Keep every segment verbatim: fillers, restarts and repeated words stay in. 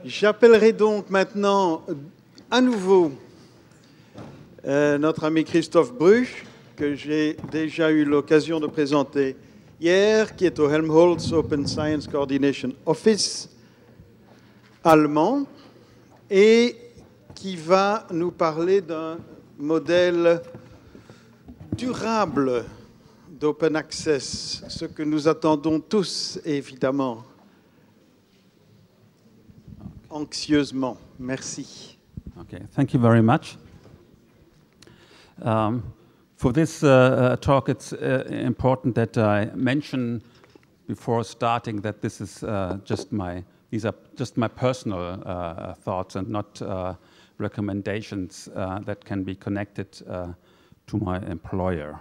J'appellerai donc maintenant à nouveau euh, notre ami Christophe Bruch, que j'ai déjà eu l'occasion de présenter hier, qui est au Helmholtz Open Science Coordination Office allemand et qui va nous parler d'un modèle durable d'open access, ce que nous attendons tous, évidemment, anxieusement. Merci. Okay, thank you very much. Um, for this uh, uh, talk, it's uh, important that I mention before starting that this is uh, just my these are just my personal uh, thoughts and not uh, recommendations uh, that can be connected uh, to my employer.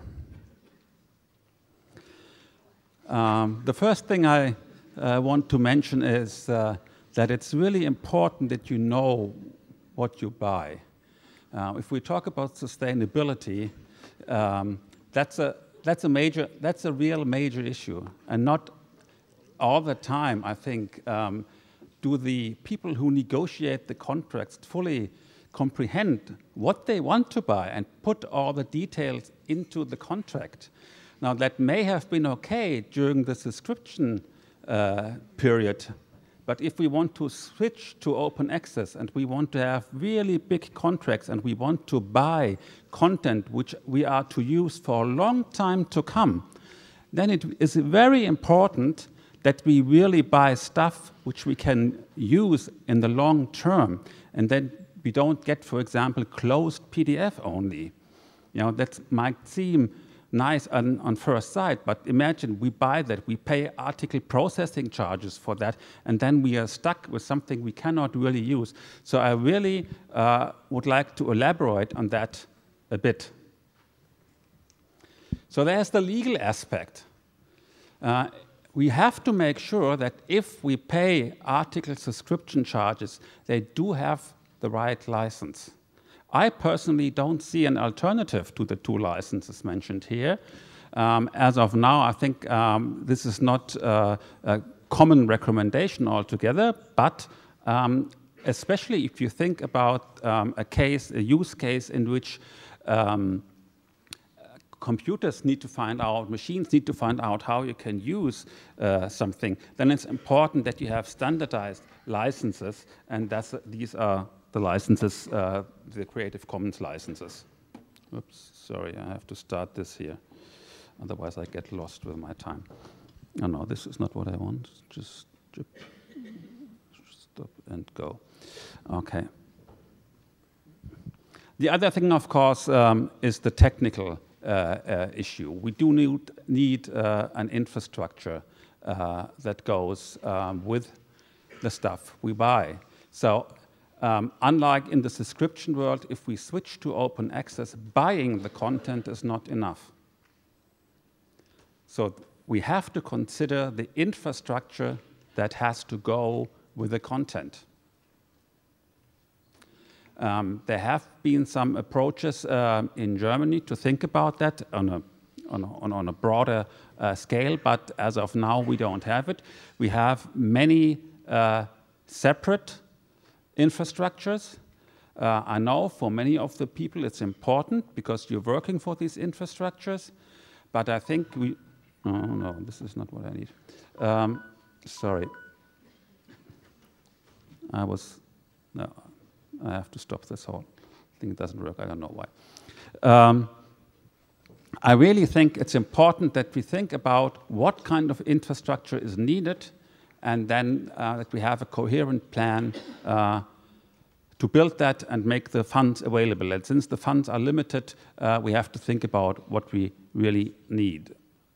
Um, the first thing I uh, want to mention is uh, that it's really important that you know what you buy. Uh, if we talk about sustainability, um, that's a that's a major that's a real major issue, and not all the time. I think um, do the people who negotiate the contracts fully comprehend what they want to buy and put all the details into the contract. Now that may have been okay during the subscription uh, period. But if we want to switch to open access and we want to have really big contracts and we want to buy content which we are to use for a long time to come, then it is very important that we really buy stuff which we can use in the long term, and then we don't get, for example, closed P D F only. You know, that might seem nice on, on first sight, but imagine we buy that, we pay article processing charges for that, and then we are stuck with something we cannot really use. So I really uh, would like to elaborate on that a bit. So there's the legal aspect. Uh, we have to make sure that if we pay article subscription charges, they do have the right license. I personally don't see an alternative to the two licenses mentioned here. Um, as of now, I think um, this is not uh, a common recommendation altogether, but um, especially if you think about um, a case, a use case in which um, computers need to find out, machines need to find out how you can use uh, something, then it's important that you have standardized licenses, and that's, these are the licenses, uh, the Creative Commons licenses. Oops, sorry, I have to start this here. Otherwise I get lost with my time. Oh no, this is not what I want. Just, just stop and go. Okay. The other thing, of course, um, is the technical uh, uh, issue. We do need, need uh, an infrastructure uh, that goes um, with the stuff we buy. So, Um, unlike in the subscription world, if we switch to open access, buying the content is not enough. So we have to consider the infrastructure that has to go with the content. Um, there have been some approaches uh, in Germany to think about that on a, on a, on a broader uh, scale, but as of now we don't have it. We have many uh, separate infrastructures. Uh, I know for many of the people it's important because you're working for these infrastructures, but I think we, oh no, this is not what I need. Um, sorry. I was, no, I have to stop this whole thing. It doesn't work, I don't know why. Um, I really think it's important that we think about what kind of infrastructure is needed, and then uh, that we have a coherent plan uh, to build that and make the funds available. And since the funds are limited, uh, we have to think about what we really need.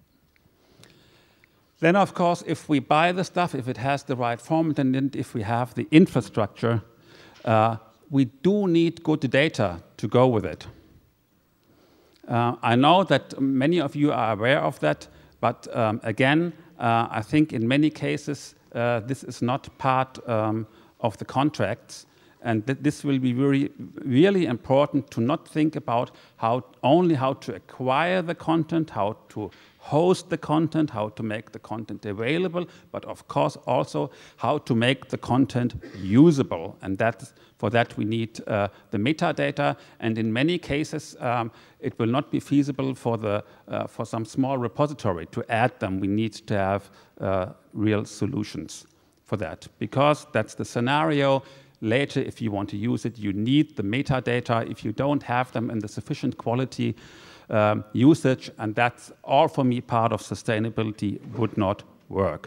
Then, of course, if we buy the stuff, if it has the right format, and if we have the infrastructure, uh, we do need good data to go with it. Uh, I know that many of you are aware of that, but um, again, Uh, I think in many cases uh, this is not part um, of the contracts, and th this will be very, really important to not think about how only how to acquire the content, how to host the content, how to make the content available, but of course also how to make the content usable. And that, for that we need uh, the metadata, and in many cases um, it will not be feasible for, the, uh, for some small repository to add them. We need to have uh, real solutions for that, because that's the scenario. Later, if you want to use it, you need the metadata. If you don't have them in the sufficient quality um, usage, and that's all for me part of sustainability, would not work.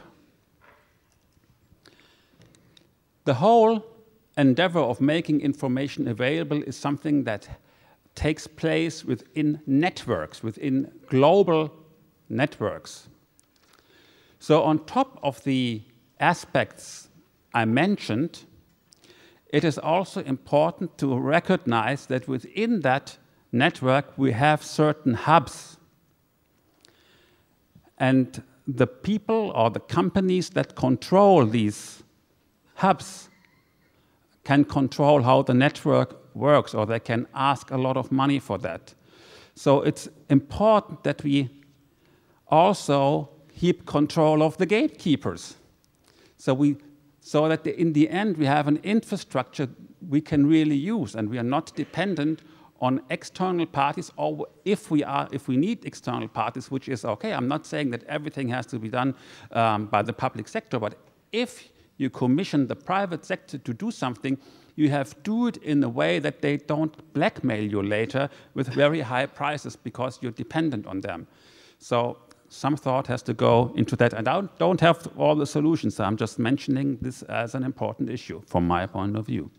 The whole endeavor of making information available is something that takes place within networks, within global networks. So on top of the aspects I mentioned, it is also important to recognize that within that network we have certain hubs. And the people or the companies that control these hubs can control how the network works, or they can ask a lot of money for that. So it's important that we also keep control of the gatekeepers. So we So that in the end we have an infrastructure we can really use, and we are not dependent on external parties, or if we are, if we need external parties, which is okay. I'm not saying that everything has to be done um, by the public sector, but if you commission the private sector to do something, you have to do it in a way that they don't blackmail you later with very high prices because you're dependent on them. So some thought has to go into that. And I don't have all the solutions. So I'm just mentioning this as an important issue from my point of view.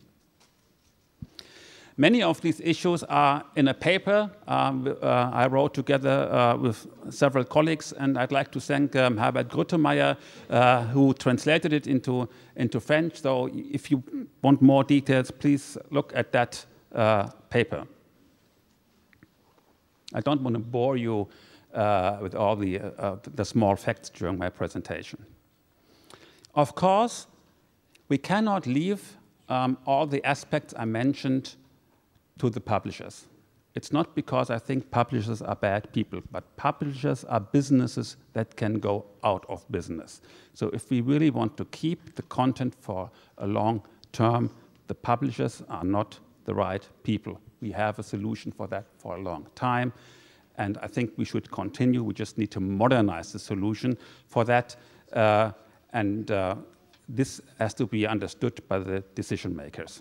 Many of these issues are in a paper um, uh, I wrote together uh, with several colleagues, and I'd like to thank um, Herbert Grüttemeyer, uh, who translated it into, into French. So if you want more details, please look at that uh, paper. I don't want to bore you uh, with all the, uh, the small facts during my presentation. Of course, we cannot leave um, all the aspects I mentioned to the publishers. It's not because I think publishers are bad people, but publishers are businesses that can go out of business. So if we really want to keep the content for a long term, the publishers are not the right people. We have a solution for that for a long time, and I think we should continue. We just need to modernize the solution for that, uh, and uh, this has to be understood by the decision makers.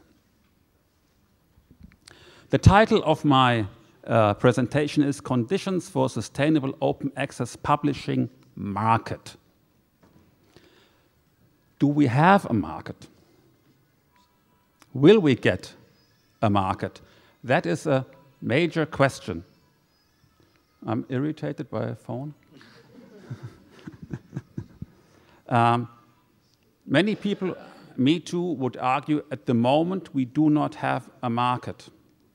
The title of my uh, presentation is Conditions for Sustainable Open Access Publishing Market. Do we have a market? Will we get a market? That is a major question. I'm irritated by a phone. um, many people, me too, would argue at the moment we do not have a market.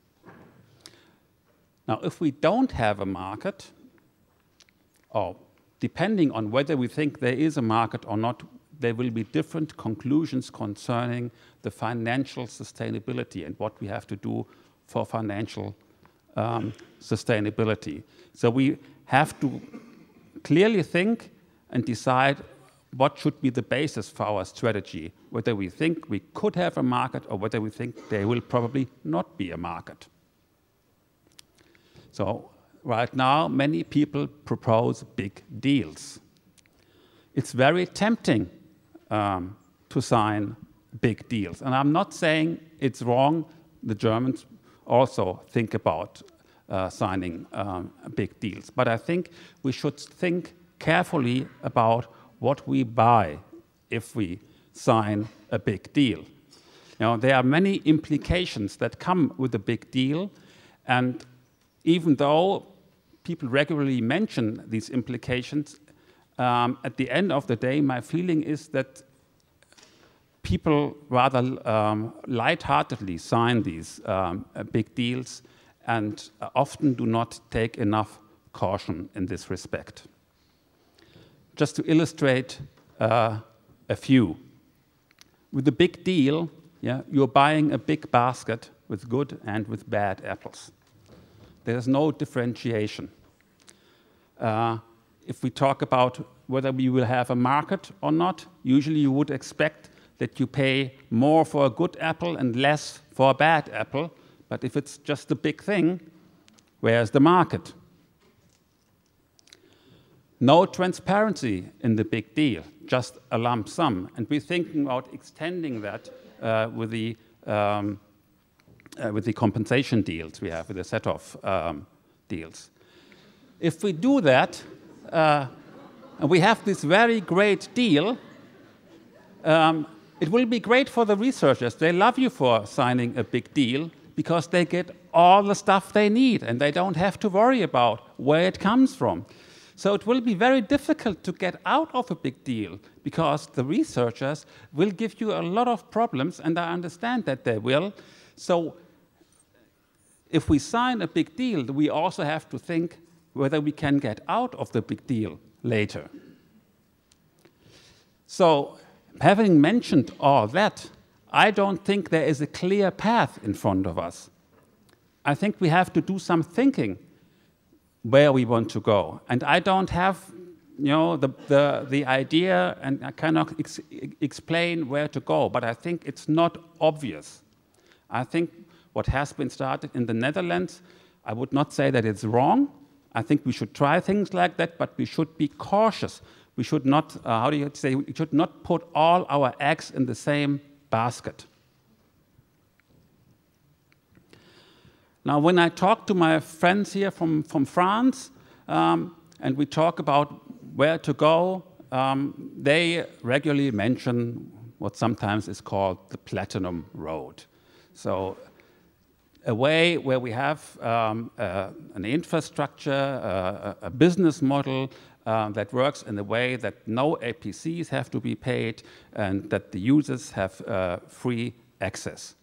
Now, if we don't have a market, or depending on whether we think there is a market or not, there will be different conclusions concerning the financial sustainability and what we have to do for financial um, sustainability. So we have to clearly think and decide what should be the basis for our strategy, whether we think we could have a market or whether we think there will probably not be a market. So right now, many people propose big deals. It's very tempting um, to sign big deals. And I'm not saying it's wrong. The Germans also think about uh, signing um, big deals. But I think we should think carefully about what we buy if we sign a big deal. You know, there are many implications that come with a big deal, and even though people regularly mention these implications, um, at the end of the day, my feeling is that people rather um, lightheartedly sign these um, uh, big deals and uh, often do not take enough caution in this respect. Just to illustrate uh, a few. With a big deal, yeah, you're buying a big basket with good and with bad apples. There's no differentiation. Uh, if we talk about whether we will have a market or not, usually you would expect that you pay more for a good apple and less for a bad apple. But if it's just a big thing, where's the market? No transparency in the big deal, just a lump sum. And we're thinking about extending that uh, with, the, um, uh, with the compensation deals we have, with a set of um, deals. If we do that, uh, and we have this very great deal, um, it will be great for the researchers. They love you for signing a big deal because they get all the stuff they need and they don't have to worry about where it comes from. So it will be very difficult to get out of a big deal because the researchers will give you a lot of problems, and I understand that they will. So if we sign a big deal, we also have to think whether we can get out of the big deal later. So having mentioned all that, I don't think there is a clear path in front of us. I think we have to do some thinking where we want to go. And I don't have, you know, the, the, the idea, and I cannot ex explain where to go, but I think it's not obvious. I think what has been started in the Netherlands, I would not say that it's wrong. I think we should try things like that, but we should be cautious. We should not, uh, how do you say, we should not put all our eggs in the same basket. Now, when I talk to my friends here from, from France, um, and we talk about where to go, um, they regularly mention what sometimes is called the Platinum Road. So a way where we have um, uh, an infrastructure, uh, a business model uh, that works in a way that no A P Cs have to be paid and that the users have uh, free access.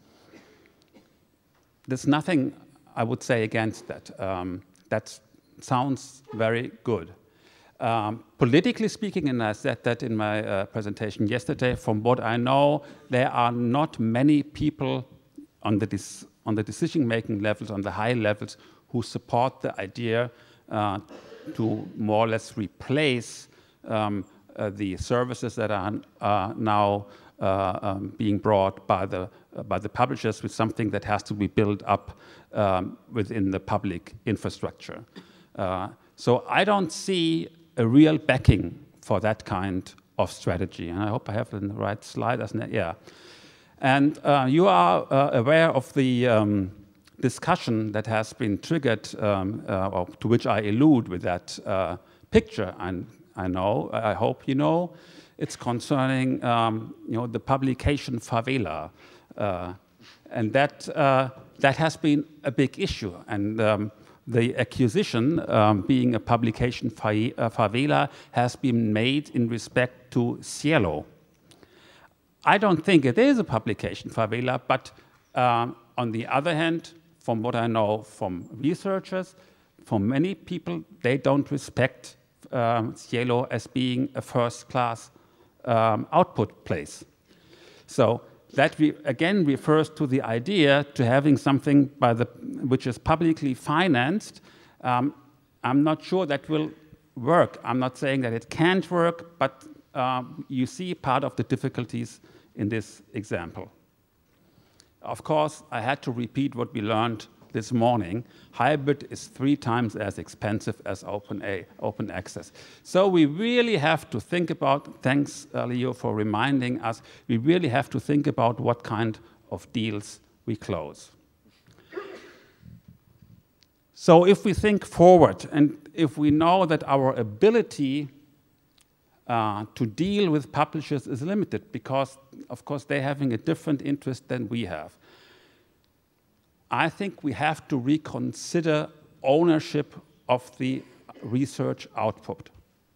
There's nothing I would say against that. Um, that sounds very good. Um, politically speaking, and I said that in my uh, presentation yesterday, from what I know, there are not many people on the, on the decision-making levels, on the high levels, who support the idea uh, to more or less replace um, uh, the services that are uh, now uh, um, being brought by the, uh, by the publishers with something that has to be built up um, within the public infrastructure. Uh, so I don't see a real backing for that kind of strategy. And I hope I have the right slide, isn't it? Yeah. And uh, you are uh, aware of the um, discussion that has been triggered, um, uh, or to which I allude with that uh, picture. And I know, I hope you know, it's concerning um, you know, the publication favela. Uh, and that, uh, that has been a big issue. And um, the accusation, um, being a publication fa uh, favela, has been made in respect to Cielo. I don't think it is a publication favela, but um, on the other hand, from what I know from researchers, for many people, they don't respect um, Cielo as being a first-class um, output place. So that re again refers to the idea to having something by the, which is publicly financed. Um, I'm not sure that will work. I'm not saying that it can't work, but um, you see part of the difficulties in this example. Of course, I had to repeat what we learned this morning. Hybrid is three times as expensive as open, a, open access. So we really have to think about, thanks uh, Leo for reminding us, we really have to think about what kind of deals we close. So if we think forward, and if we know that our ability uh, to deal with publishers is limited, because of course they're having a different interest than we have, I think we have to reconsider ownership of the research output.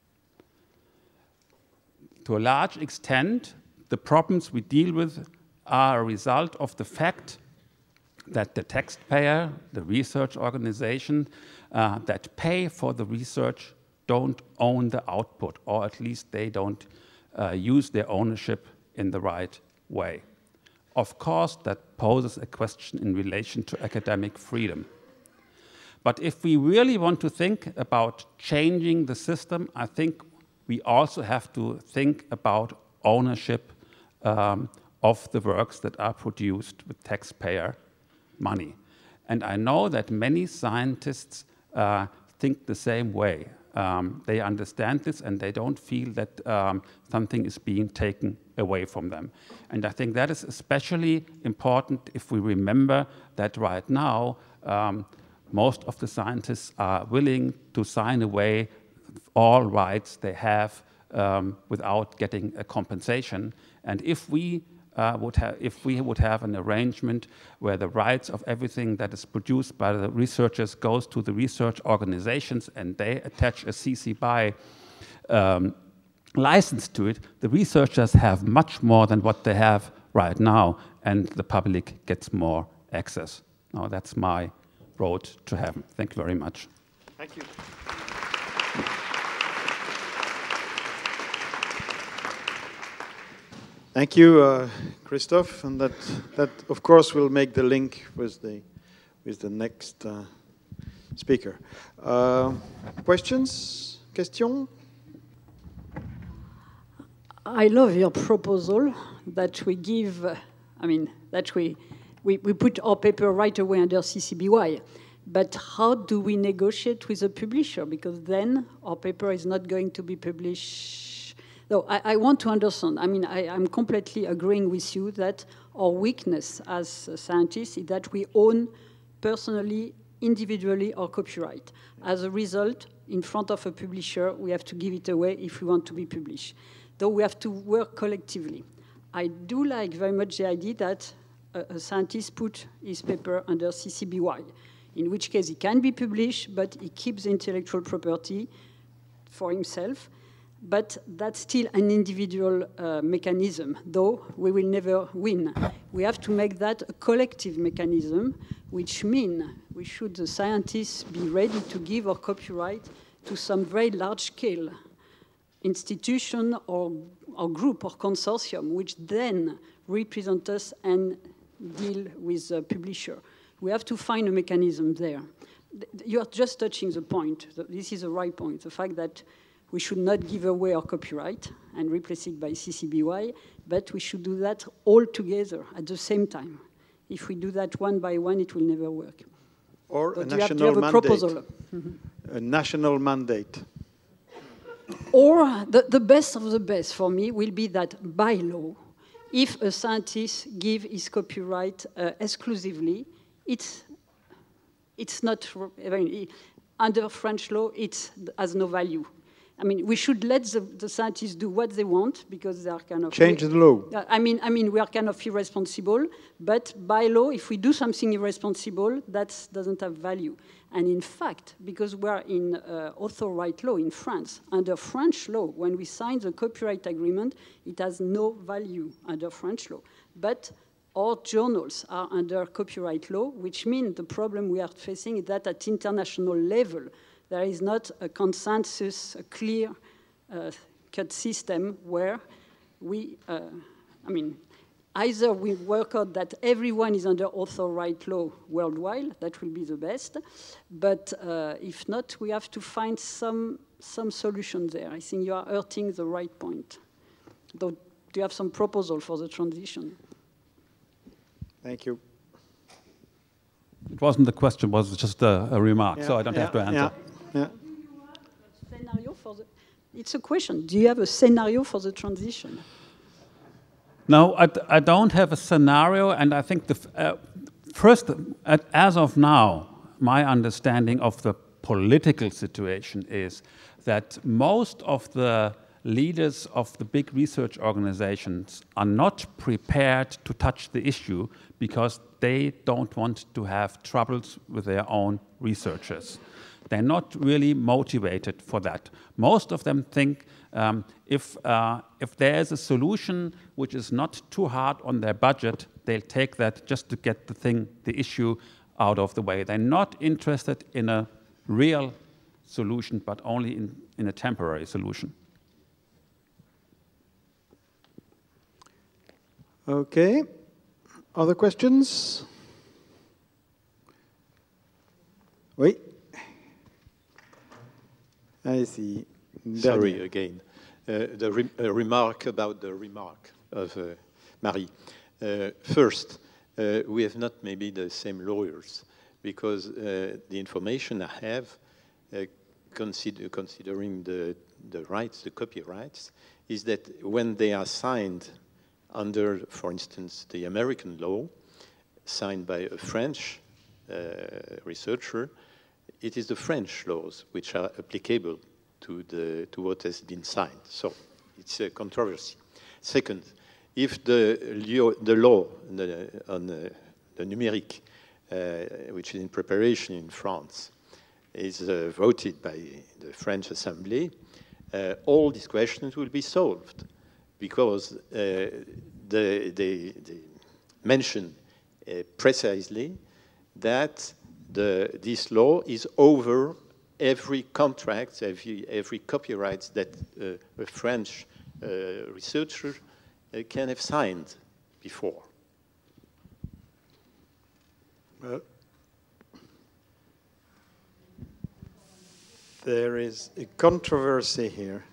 To a large extent, the problems we deal with are a result of the fact that the taxpayer, the research organization uh, that pay for the research don't own the output, or at least they don't uh, use their ownership in the right way. Of course, that poses a question in relation to academic freedom. But if we really want to think about changing the system, I think we also have to think about ownership um, of the works that are produced with taxpayer money. And I know that many scientists uh, think the same way. Um, they understand this and they don't feel that um, something is being taken away from them. And I think that is especially important if we remember that right now um, most of the scientists are willing to sign away all rights they have um, without getting a compensation. And if we Uh, would have, if we would have an arrangement where the rights of everything that is produced by the researchers goes to the research organizations and they attach a C C B Y um, license to it, the researchers have much more than what they have right now, and the public gets more access. Now, that's my road to heaven. Thank you very much. Thank you. Thank you, uh, Christophe, and that, that, of course, will make the link with the, with the next uh, speaker. Uh, questions? Questions? I love your proposal that we give, uh, I mean, that we, we, we put our paper right away under C C B Y. But how do we negotiate with the publisher? Because then our paper is not going to be published. So I, I want to understand. I mean, I, I'm completely agreeing with you that our weakness as scientists is that we own personally, individually, our copyright. As a result, in front of a publisher, we have to give it away if we want to be published. Though we have to work collectively. I do like very much the idea that a, a scientist put his paper under C C B Y, in which case he can be published, but he keeps the intellectual property for himself. But that's still an individual uh, mechanism, though we will never win. We have to make that a collective mechanism, which means we should, the scientists, be ready to give our copyright to some very large-scale institution or, or group or consortium, which then represent us and deal with the publisher. We have to find a mechanism there. You are just touching the point. This is the right point, the fact that we should not give away our copyright and replace it by C C B Y, but we should do that all together at the same time. If we do that one by one, it will never work. Or so a do national you have, do you have a mandate. proposal? Mm-hmm. A national mandate. Or the, the best of the best for me will be that by law, if a scientist gives his copyright uh, exclusively, it's, it's not, I mean, under French law, it has no value. I mean, we should let the, the scientists do what they want because they are kind of... Change the law. I mean, I mean, we are kind of irresponsible, but by law, if we do something irresponsible, that doesn't have value. And in fact, because we are in uh, author right law in France, under French law, when we sign the copyright agreement, it has no value under French law. But our journals are under copyright law, which means the problem we are facing is that at international level, there is not a consensus, a clear uh, cut system where we, uh, I mean, either we work out that everyone is under author right law worldwide, that will be the best, but uh, if not, we have to find some, some solution there. I think you are hurting the right point. Though, do you have some proposal for the transition? Thank you. It wasn't the question, it was just a, a remark, yeah, so I don't yeah, have to answer. Yeah. Yeah. Scenario for the, it's a question. Do you have a scenario for the transition? No, I, I don't have a scenario, and I think the uh, first, uh, as of now, my understanding of the political situation is that most of the leaders of the big research organizations are not prepared to touch the issue because they don't want to have troubles with their own researchers. They're not really motivated for that. Most of them think um, if, uh, if there's a solution which is not too hard on their budget, they'll take that just to get the thing, the issue out of the way. They're not interested in a real solution, but only in, in a temporary solution. Okay. Other questions? Oui. I see. Sorry again. Uh, the re uh, remark about the remark of uh, Marie. Uh, first, uh, we have not maybe the same lawyers, because uh, the information I have, uh, consider considering the, the rights, the copyrights, is that when they are signed under, for instance, the American law, signed by a French uh, researcher, it is the French laws which are applicable to, the, to what has been signed. So it's a controversy. Second, if the, the law the, on the, the numérique, uh, which is in preparation in France, is uh, voted by the French Assembly, uh, all these questions will be solved, because uh, they, they, they mention uh, precisely that the, this law is over every contract, every, every copyright that uh, a French uh, researcher uh, can have signed before. Well, there is a controversy here.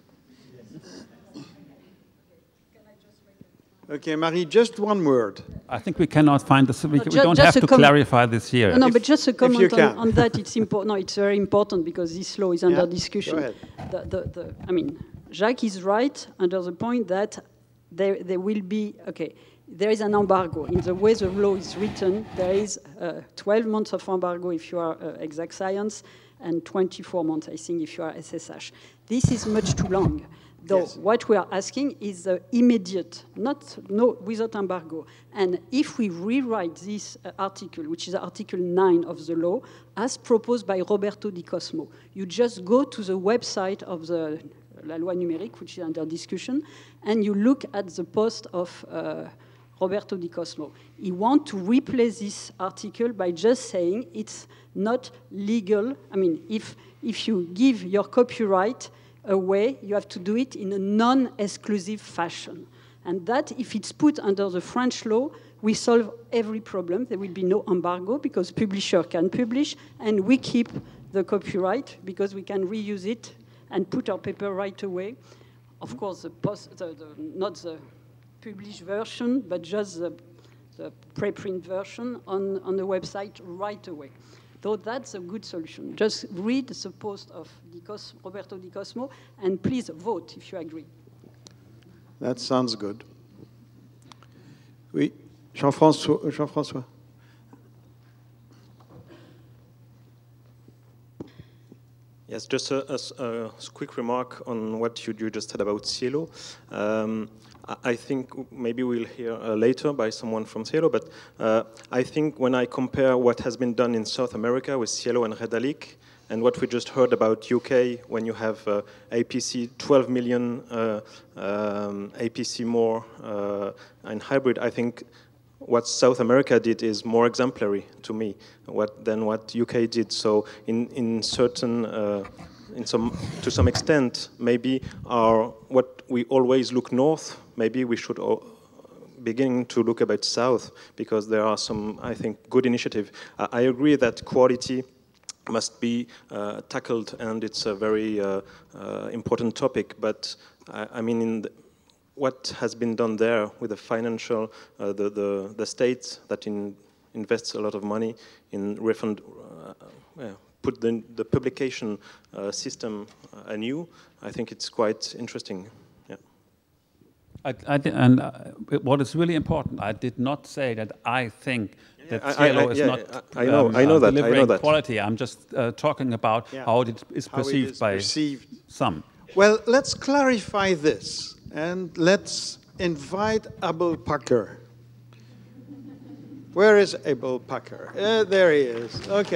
Okay, Marie, just one word. I think we cannot find this. We, No, we ju don't just have a to com- clarify this here. No, no, If- but just a if you comment on, can. on that. It's important. No, it's very important because this law is under Yeah, discussion. go ahead. The, the, the, I mean, Jacques is right under the point that there, there will be, okay, there is an embargo. In the way the law is written, there is uh, twelve months of embargo if you are uh, exact science, and twenty-four months, I think, if you are S S H. This is much too long. Though Yes. what we are asking is the immediate, not no without embargo. And if we rewrite this uh, article, which is Article nine of the law, as proposed by Roberto Di Cosmo, you just go to the website of the La Loi Numérique, which is under discussion, and you look at the post of uh, Roberto Di Cosmo. He wants to replace this article by just saying it's not legal. I mean, if, if you give your copyright away, you have to do it in a non-exclusive fashion. And that, if it's put under the French law, we solve every problem. There will be no embargo because publisher can publish, and we keep the copyright because we can reuse it and put our paper right away. Of course, the post, the, the, not the published version, but just the, the preprint version on, on the website right away. Though that's a good solution. Just read the post of Di Cos- Roberto Di Cosmo, and please vote if you agree. That sounds good. Oui, Jean-François. Jean-François. Yes, just a, a, a quick remark on what you, you just said about Cielo. Um, I, I think maybe we'll hear uh, later by someone from Cielo, but uh, I think when I compare what has been done in South America with Cielo and Redalic, and what we just heard about U K, when you have uh, A P C, twelve million uh, um, A P C more uh, in hybrid, I think what South America did is more exemplary to me what, than what U K did. So in, in certain, uh, in some, to some extent, maybe our, what we always look north, maybe we should all begin to look about south, because there are some, I think, good initiatives. I, I agree that quality must be uh, tackled, and it's a very uh, uh, important topic, but I, I mean, in the, what has been done there with the financial, uh, the, the, the state that in, invests a lot of money in refund, uh, yeah, put the, the publication uh, system uh, anew, I think it's quite interesting. Yeah. I, I did, and uh, what is really important, I did not say that I think that I- Cielo I- I- is yeah, not I know- um, I know uh, that, I know delivering that. quality. I'm just uh, talking about Yeah. how it is How it perceived is by perceived. some. Well, let's clarify this, and let's invite Abel Packer. Where is Abel Packer? Uh, there he is. Okay.